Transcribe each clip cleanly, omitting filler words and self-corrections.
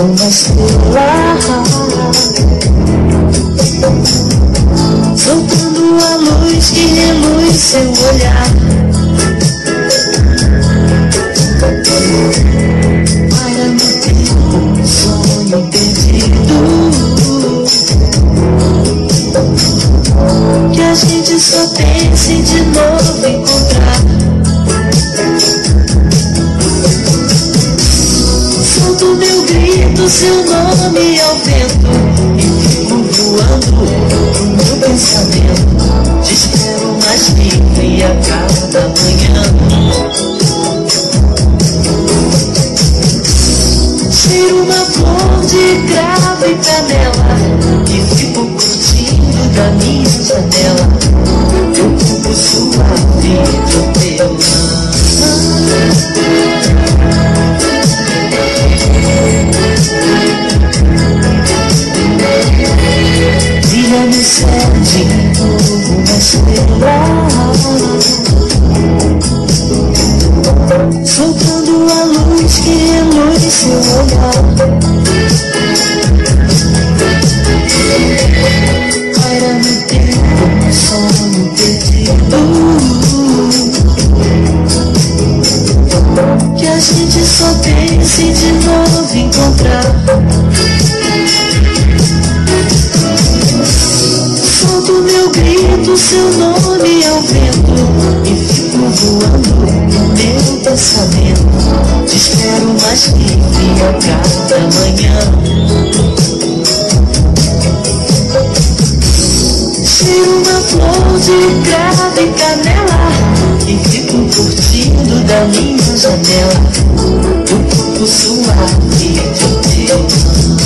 uma estrela, soltando a luz que reluz seu olhar. Para manter um sonho perdido que a gente só pense de novo encontrar. Solto meu grito, seu nome ao vento e fico voando pro meu pensamento. Te espero mais livre a cada manhã. Cheiro uma flor de cravo e canela e fico curtindo da minha janela. Teu corpo suave de hortelã. Brilha no céu de novo uma estrela, soltando a luz que reluz seu olhar. Para no tempo um sonho perdido que a gente só pense de novo encontrar. Solto meu grito, seu nome ao vento e fico voando no meu pensamento. Te espero mais livre a cada manhã. Cheiro uma flor de cravo e canela e fico curtindo da minha janela. O corpo suave de hortelã.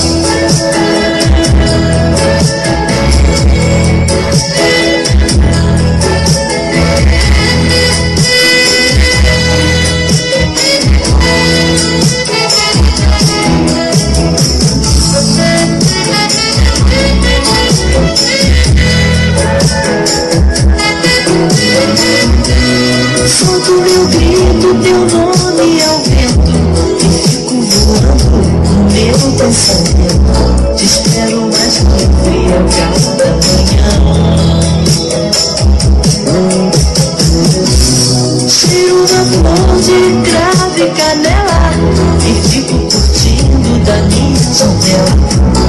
Solto meu grito, teu nome ao vento e fico voando no meu pensamento. Te espero mais livre a cada manhã. Cheiro uma flor de cravo e canela e fico curtindo da minha janela.